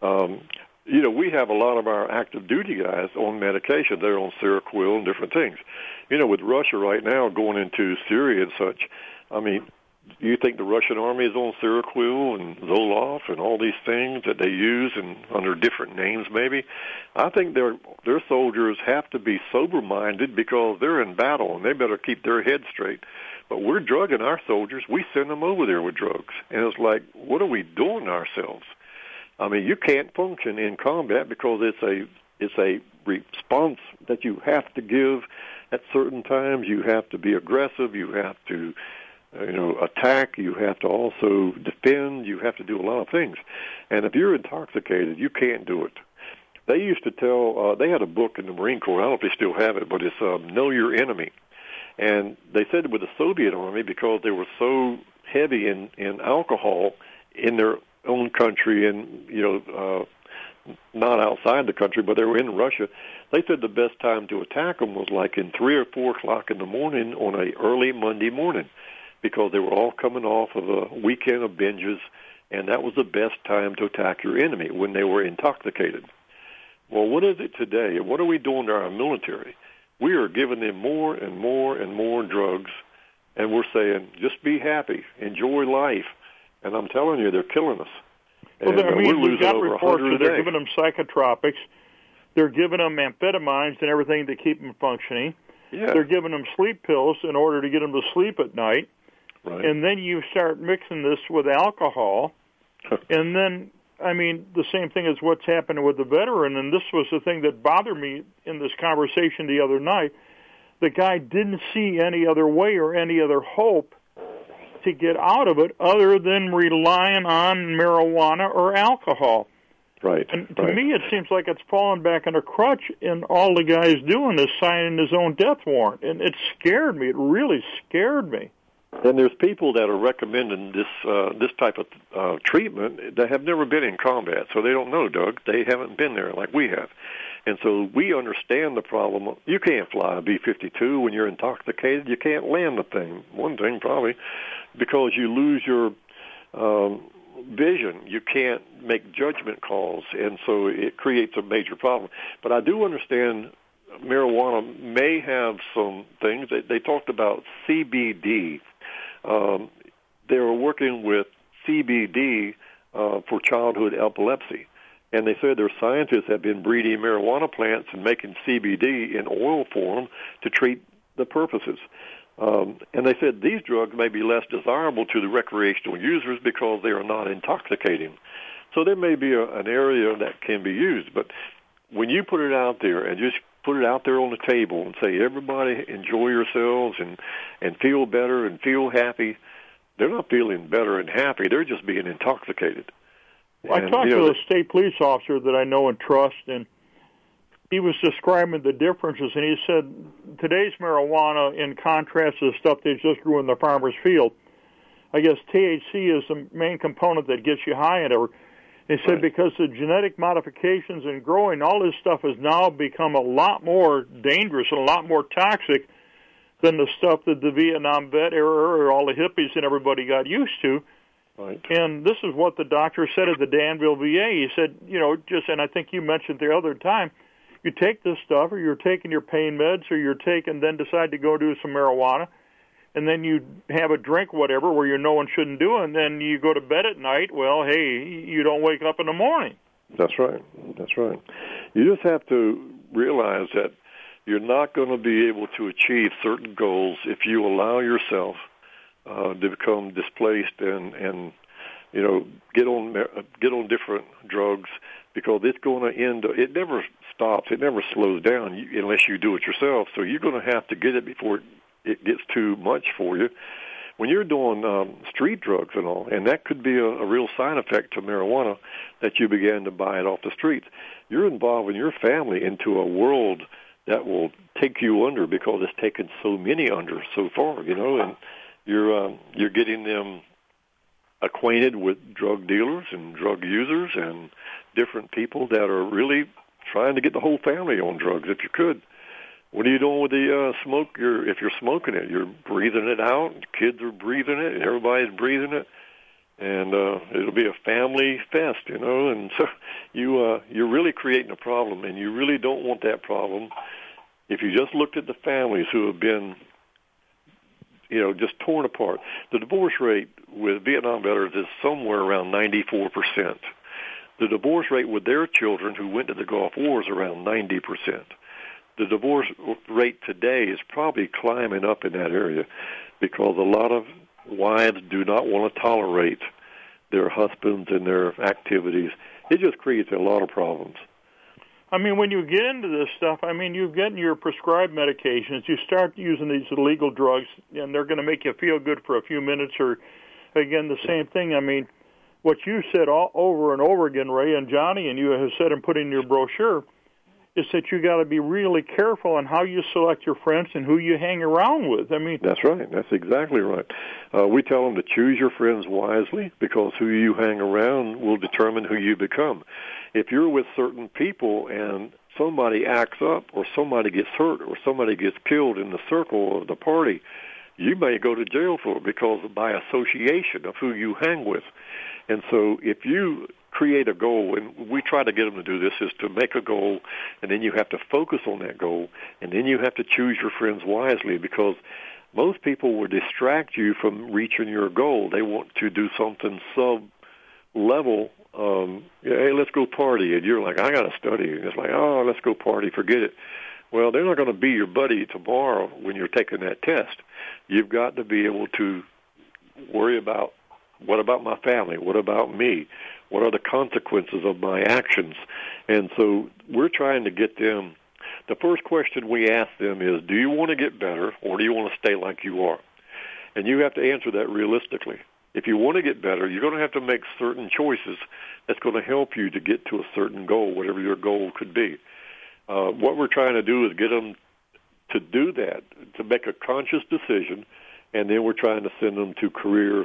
Speaker 2: We have a lot of our active duty guys on medication. They're on Seroquel and different things. With Russia right now going into Syria and such, I mean, do you think the Russian army is on Seroquel and Zoloft and all these things that they use and under different names maybe? I think their soldiers have to be sober-minded because they're in battle and they better keep their heads straight. But we're drugging our soldiers. We send them over there with drugs. And it's like, what are we doing to ourselves? I mean, you can't function in combat because it's a response that you have to give at certain times. You have to be aggressive. You have to attack, you have to also defend, you have to do a lot of things. And if you're intoxicated, you can't do it. They used to tell, they had a book in the Marine Corps, I don't know if they still have it, but it's Know Your Enemy. And they said with the Soviet Army, because they were so heavy in alcohol in their own country and, not outside the country, but they were in Russia, they said the best time to attack them was like in 3 or 4 o'clock in the morning on a early Monday morning, because they were all coming off of a weekend of binges, and that was the best time to attack your enemy, when they were intoxicated. Well, what is it today? What are we doing to our military? We are giving them more and more and more drugs, and we're saying, just be happy, enjoy life. And I'm telling you, they're killing us.
Speaker 1: Well, we've got reports that they're giving them psychotropics. They're giving them amphetamines and everything to keep them functioning.
Speaker 2: Yeah.
Speaker 1: They're giving them sleep pills in order to get them to sleep at night.
Speaker 2: Right.
Speaker 1: And then you start mixing this with alcohol. And then, the same thing as what's happening with the veteran, and this was the thing that bothered me in this conversation the other night. The guy didn't see any other way or any other hope to get out of it other than relying on marijuana or alcohol.
Speaker 2: Right.
Speaker 1: And to me, it seems like it's fallen back in a crutch, and all the guy's doing is signing his own death warrant. And it scared me. It really scared me.
Speaker 2: And there's people that are recommending this type of treatment that have never been in combat, so they don't know, Doug. They haven't been there like we have. And so we understand the problem. You can't fly a B-52 when you're intoxicated. You can't land the thing. One thing, probably, because you lose your vision. You can't make judgment calls, and so it creates a major problem. But I do understand marijuana may have some things. They talked about CBD. They were working with CBD for childhood epilepsy. And they said their scientists have been breeding marijuana plants and making CBD in oil form to treat the purposes. And they said these drugs may be less desirable to the recreational users because they are not intoxicating. So there may be an area that can be used. But when you put it out there and just put it out there on the table and say, everybody enjoy yourselves and feel better and feel happy, they're not feeling better and happy. They're just being intoxicated.
Speaker 1: I talked to a state police officer that I know and trust, and he was describing the differences, and he said today's marijuana, in contrast to the stuff they just grew in the farmer's field, I guess THC is the main component that gets you high and ever. They said because the genetic modifications in growing, all this stuff has now become a lot more dangerous and a lot more toxic than the stuff that the Vietnam vet era or all the hippies and everybody got used to.
Speaker 2: Right.
Speaker 1: And this is what the doctor said at the Danville VA. He said, and I think you mentioned the other time, you take this stuff, or you're taking your pain meds, or then decide to go do some marijuana, and then you have a drink, whatever, where no one shouldn't do it, and then you go to bed at night. Well, hey, you don't wake up in the morning.
Speaker 2: That's right. That's right. You just have to realize that you're not going to be able to achieve certain goals if you allow yourself to become displaced and get on different drugs, because it's going to end. It never stops. It never slows down unless you do it yourself. So you're going to have to get it before it gets too much for you. When you're doing street drugs and all, and that could be a real side effect to marijuana, that you begin to buy it off the streets, you're involving your family into a world that will take you under, because it's taken so many under so far, and you're getting them acquainted with drug dealers and drug users and different people that are really trying to get the whole family on drugs if you could. What are you doing with the smoke? If you're smoking it, you're breathing it out. Kids are breathing it, and everybody's breathing it, and it'll be a family fest, And so you're really creating a problem, and you really don't want that problem. If you just looked at the families who have been, just torn apart, the divorce rate with Vietnam veterans is somewhere around 94%. The divorce rate with their children who went to the Gulf War is around 90%. The divorce rate today is probably climbing up in that area, because a lot of wives do not want to tolerate their husbands and their activities. It just creates a lot of problems.
Speaker 1: I mean, when you get into this stuff, you get your prescribed medications, you start using these illegal drugs, and they're going to make you feel good for a few minutes, or, again, the same thing. What you said all over and over again, Ray and Johnny, and you have said and put in your brochure, is that you got to be really careful on how you select your friends and who you hang around with.
Speaker 2: That's right. That's exactly right. We tell them to choose your friends wisely, because who you hang around will determine who you become. If you're with certain people and somebody acts up, or somebody gets hurt, or somebody gets killed in the circle of the party, you may go to jail for it, because by association of who you hang with. And so if you create a goal, and we try to get them to do this, is to make a goal, and then you have to focus on that goal, and then you have to choose your friends wisely, because most people will distract you from reaching your goal. They want to do something sub-level. Hey, let's go party, and you're like, I got to study. And it's like, oh, let's go party, forget it. Well, they're not going to be your buddy tomorrow when you're taking that test. You've got to be able to worry about, what about my family? What about me? What are the consequences of my actions? And so we're trying to get them. The first question we ask them is, do you want to get better, or do you want to stay like you are? And you have to answer that realistically. If you want to get better, you're going to have to make certain choices that's going to help you to get to a certain goal, whatever your goal could be. What we're trying to do is get them to do that, to make a conscious decision, and then we're trying to send them to career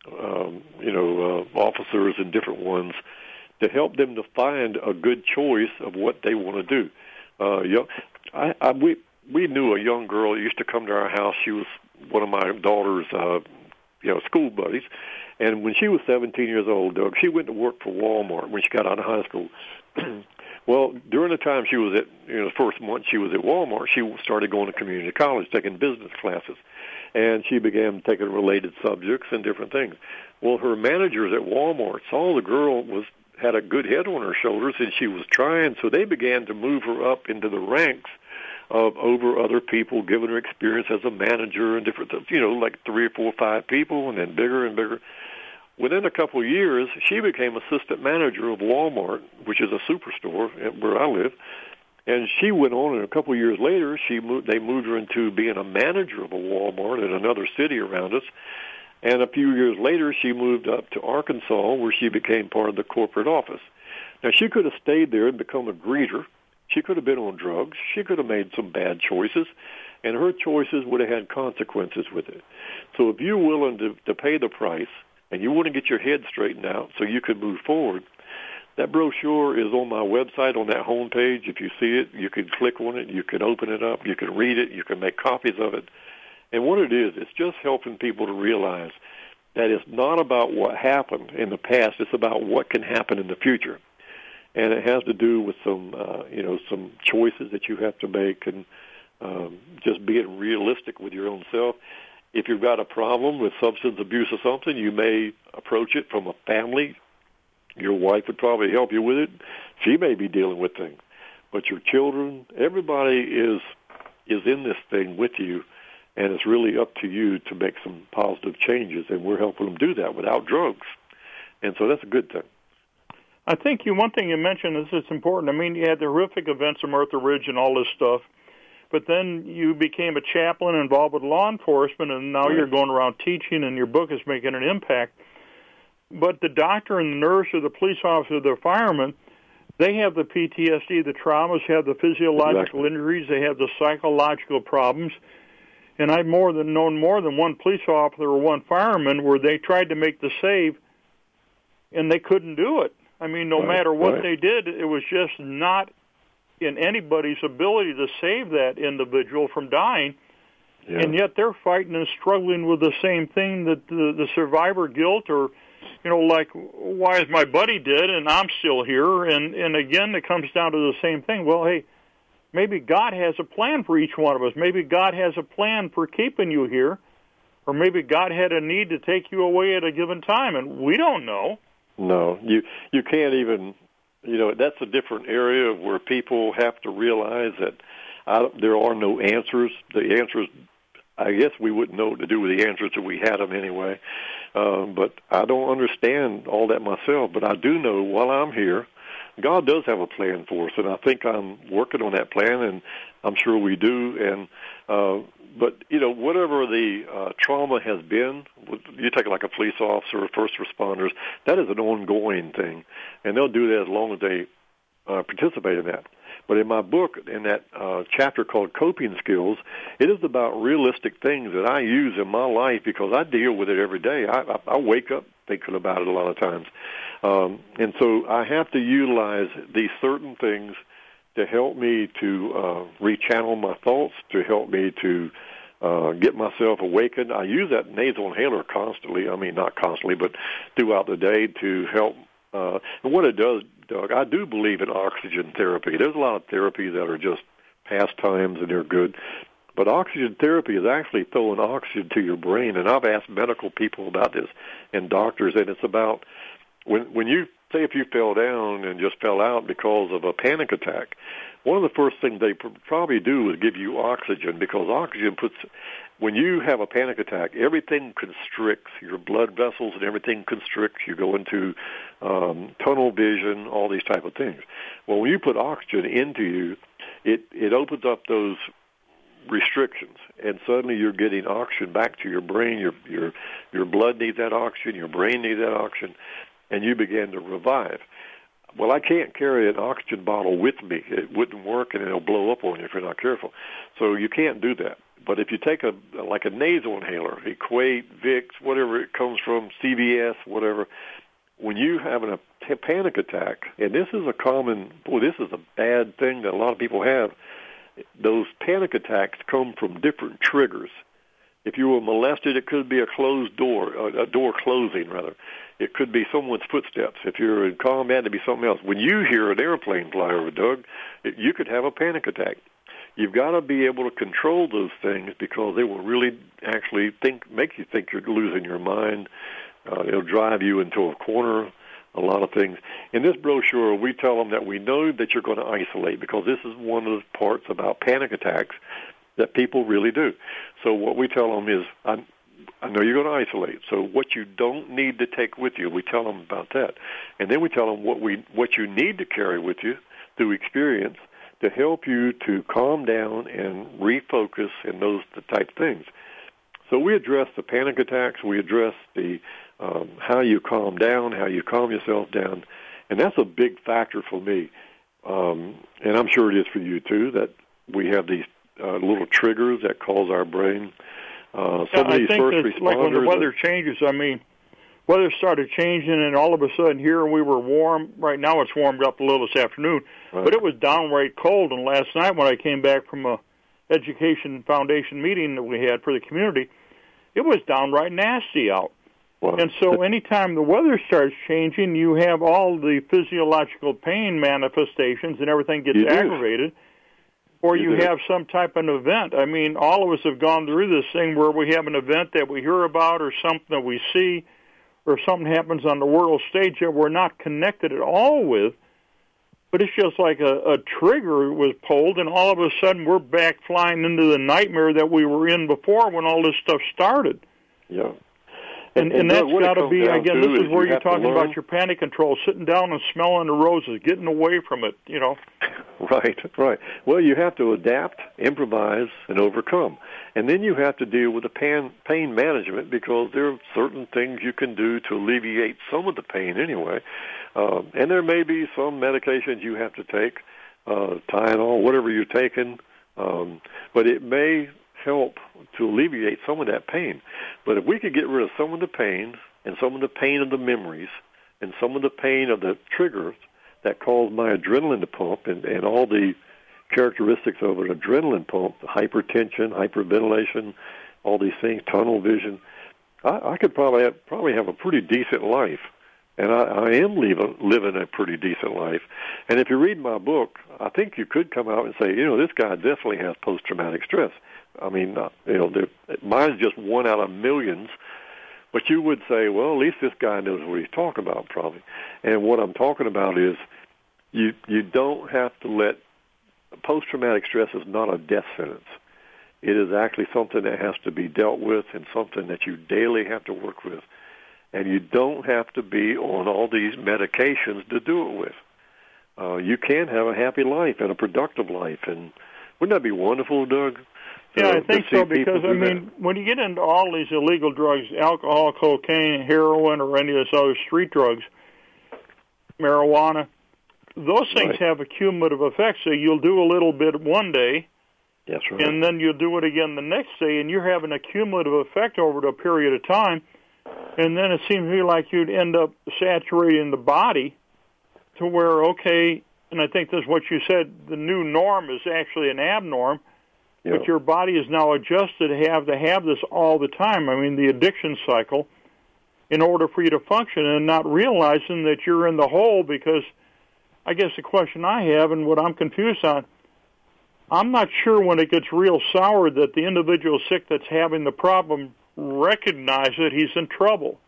Speaker 2: officers and different ones to help them to find a good choice of what they want to do. We knew a young girl who used to come to our house. She was one of my daughter's school buddies. And when she was 17 years old, Doug, she went to work for Walmart when she got out of high school. Well, during the time she was at, the first month she was at Walmart, she started going to community college, taking business classes. And she began taking related subjects and different things. Well, her managers at Walmart saw the girl had a good head on her shoulders, and she was trying, so they began to move her up into the ranks of over other people, giving her experience as a manager and different things, like 3 or 4 or 5 people, and then bigger and bigger. Within a couple of years, she became assistant manager of Walmart, which is a superstore where I live. And she went on, and a couple of years later, they moved her into being a manager of a Walmart in another city around us. And a few years later, she moved up to Arkansas, where she became part of the corporate office. Now, she could have stayed there and become a greeter. She could have been on drugs. She could have made some bad choices, and her choices would have had consequences with it. So if you're willing to pay the price, and you want to get your head straightened out so you can move forward, that brochure is on my website on that home page. If you see it, you can click on it, you can open it up, you can read it, you can make copies of it. And what it is, it's just helping people to realize that it's not about what happened in the past, it's about what can happen in the future. And it has to do with some choices that you have to make, and just being realistic with your own self. If you've got a problem with substance abuse or something, you may approach it from a family. Your wife would probably help you with it. She may be dealing with things. But your children, everybody is in this thing with you, and it's really up to you to make some positive changes, and we're helping them do that without drugs. And so that's a good thing.
Speaker 1: I think one thing you mentioned is it's important. I mean, you had the horrific events of Murtha Ridge and all this stuff, but then you became a chaplain involved with law enforcement, and now you're going around teaching, and your book is making an impact. But the doctor and the nurse or the police officer, the fireman, they have the PTSD, the traumas, have the physiological injuries, they have the psychological problems. And I've known more than one police officer or one fireman where they tried to make the save, and they couldn't do it. I mean, no matter what they did, it was just not in anybody's ability to save that individual from dying. Yeah. And yet they're fighting and struggling with the same thing, that the survivor guilt, or, like, why is my buddy dead and I'm still here? And again, it comes down to the same thing. Well, hey, maybe God has a plan for each one of us. Maybe God has a plan for keeping you here, or maybe God had a need to take you away at a given time, and we don't know.
Speaker 2: No, you can't even, that's a different area where people have to realize that there are no answers. The answers, I guess we wouldn't know what to do with the answers if we had them anyway. But I don't understand all that myself, but I do know while I'm here, God does have a plan for us, and I think I'm working on that plan, and I'm sure we do. And but whatever the trauma has been, you take like a police officer or first responders, that is an ongoing thing, and they'll do that as long as they participate in that. But in my book, in that chapter called Coping Skills, it is about realistic things that I use in my life because I deal with it every day. I wake up thinking about it a lot of times. And so I have to utilize these certain things to help me to rechannel my thoughts, to help me to get myself awakened. I use that nasal inhaler constantly. I mean, not constantly, but throughout the day to help. And what it does, Doug, I do believe in oxygen therapy. There's a lot of therapies that are just pastimes and they're good. But oxygen therapy is actually throwing oxygen to your brain. And I've asked medical people about this and doctors, and it's about when you say if you fell down and just fell out because of a panic attack, one of the first things they probably do is give you oxygen, because oxygen when you have a panic attack, everything constricts, your blood vessels and everything constricts. You go into tunnel vision, all these type of things. Well, when you put oxygen into you, it opens up those restrictions, and suddenly you're getting oxygen back to your brain. Your blood needs that oxygen, your brain needs that oxygen, and you begin to revive. Well, I can't carry an oxygen bottle with me. It wouldn't work, and it'll blow up on you if you're not careful. So you can't do that. But if you take a nasal inhaler, Equate, Vicks, whatever it comes from, CVS, whatever, when you have a panic attack, and this is this is a bad thing that a lot of people have, those panic attacks come from different triggers. If you were molested, it could be a closed door, a door closing, rather. It could be someone's footsteps. If you're in combat, it'd be something else. When you hear an airplane fly over, Doug, you could have a panic attack. You've got to be able to control those things because they will really actually make you think you're losing your mind. It'll drive you into a corner, a lot of things. In this brochure, we tell them that we know that you're going to isolate because this is one of the parts about panic attacks that people really do. So what we tell them is, I know you're going to isolate, so what you don't need to take with you, we tell them about that. And then we tell them what you need to carry with you through experience to help you to calm down and refocus and those type things. So we address the panic attacks, we address the how you calm down, how you calm yourself down, and that's a big factor for me. And I'm sure it is for you too, that we have these little triggers that cause our brain.
Speaker 1: I think it's like when the weather changes. I mean, weather started changing, and all of a sudden here we were warm. Right now it's warmed up a little this afternoon, but it was downright cold. And last night when I came back from a Education Foundation meeting that we had for the community, it was downright nasty out. Wow. And so anytime the weather starts changing, you have all the physiological pain manifestations and everything gets aggravated. Or you have some type of event. I mean, all of us have gone through this thing where we have an event that we hear about or something that we see or something happens on the world stage that we're not connected at all with, but it's just like a trigger was pulled, and all of a sudden we're back flying into the nightmare that we were in before when all this stuff started.
Speaker 2: Yeah.
Speaker 1: And that's got to be, again, this is where you're talking about your panic control, sitting down and smelling the roses, getting away from it, you know.
Speaker 2: Right. Well, you have to adapt, improvise, and overcome. And then you have to deal with the pain management because there are certain things you can do to alleviate some of the pain anyway. And there may be some medications you have to take, Tylenol, whatever you're taking, but it may help to alleviate some of that pain. But if we could get rid of some of the pain and some of the pain of the memories and some of the pain of the triggers that cause my adrenaline to pump and all the characteristics of an adrenaline pump, hypertension, hyperventilation, all these things, tunnel vision, I could probably have a pretty decent life. And I am living a pretty decent life. And if you read my book, I think you could come out and say, this guy definitely has post-traumatic stress. I mean, mine's just one out of millions. But you would say, well, at least this guy knows what he's talking about, probably. And what I'm talking about is you don't have to let post-traumatic stress is not a death sentence. It is actually something that has to be dealt with and something that you daily have to work with. And you don't have to be on all these medications to do it with. You can have a happy life and a productive life. And wouldn't that be wonderful, Doug?
Speaker 1: Yeah, I think so, because, I mean, when you get into all these illegal drugs, alcohol, cocaine, heroin, or any of those other street drugs, marijuana, those things have a cumulative effect. So you'll do a little bit one day,
Speaker 2: that's right,
Speaker 1: and then you'll do it again the next day, and you're having a cumulative effect over a period of time. And then it seems to me like you'd end up saturating the body to where, okay, and I think this is what you said, the new norm is actually an abnorm, but your body is now adjusted to have this all the time. I mean, the addiction cycle, in order for you to function and not realizing that you're in the hole, because I guess the question I have and what I'm confused on, I'm not sure when it gets real sour that the individual sick that's having the problem recognize that he's in trouble.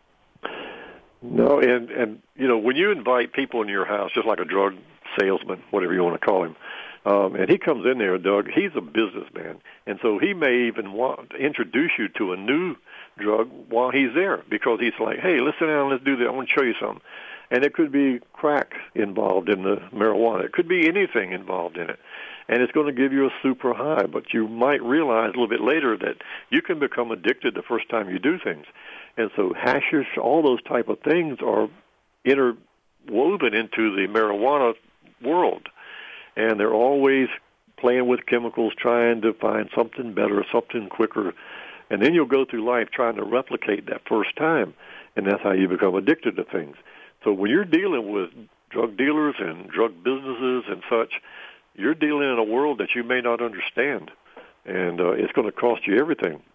Speaker 2: No, and when you invite people into your house, just like a drug salesman, whatever you want to call him, and he comes in there, Doug, he's a businessman, and so he may even want to introduce you to a new drug while he's there, because he's like, hey, let's sit down, let's do that, I want to show you something. And it could be crack involved in the marijuana. It could be anything involved in it. And it's going to give you a super high, but you might realize a little bit later that you can become addicted the first time you do things. And so hashish, all those type of things are interwoven into the marijuana world. And they're always playing with chemicals, trying to find something better, something quicker. And then you'll go through life trying to replicate that first time. And that's how you become addicted to things. So when you're dealing with drug dealers and drug businesses and such, you're dealing in a world that you may not understand, and it's going to cost you everything.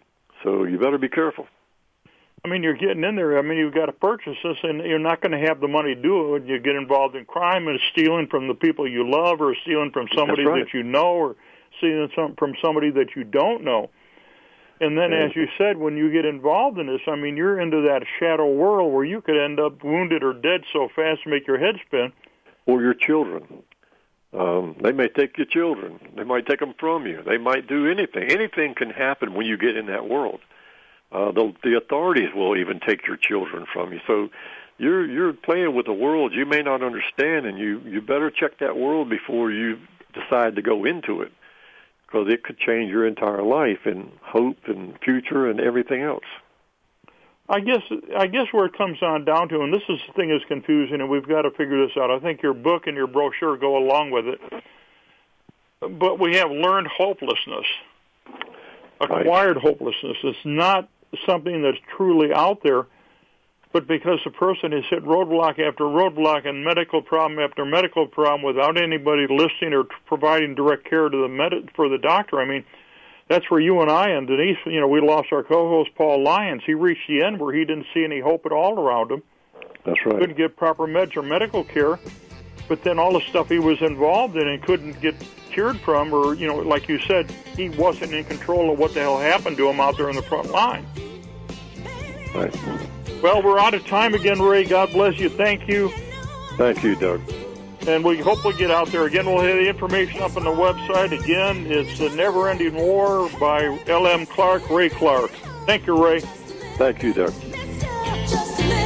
Speaker 2: So you better be careful.
Speaker 1: I mean, you're getting in there. I mean, you've got to purchase this, and you're not going to have the money to do it. You get involved in crime and stealing from the people you love, or stealing from somebody that you know, or stealing from somebody that you don't know. And then, as you said, when you get involved in this, I mean, you're into that shadow world where you could end up wounded or dead so fast to make your head spin.
Speaker 2: Or your children. They may take your children. They might take them from you. They might do anything. Anything can happen when you get in that world. The authorities will even take your children from you. So you're playing with a world you may not understand, and you better check that world before you decide to go into it, because it could change your entire life and hope and future and everything else.
Speaker 1: I guess where it comes on down to, and this is the thing that's confusing, and we've got to figure this out. I think your book and your brochure go along with it. But we have learned hopelessness, acquired hopelessness. It's not something that's truly out there, but because the person has hit roadblock after roadblock and medical problem after medical problem without anybody listening or providing direct care to for the doctor. I mean, that's where you and I and Denise, we lost our co-host Paul Lyons. He reached the end where he didn't see any hope at all around him.
Speaker 2: That's right.
Speaker 1: Couldn't get proper meds or medical care, but then all the stuff he was involved in and couldn't get cured from, or, like you said, he wasn't in control of what the hell happened to him out there in the front line.
Speaker 2: Right.
Speaker 1: Well, we're out of time again, Ray. God bless you. Thank you.
Speaker 2: Thank you, Doug.
Speaker 1: And we hope we get out there. Again, we'll have the information up on the website. Again, it's The Never-Ending War by L.M. Clark, Ray Clark. Thank you, Ray.
Speaker 2: Thank you, Doug.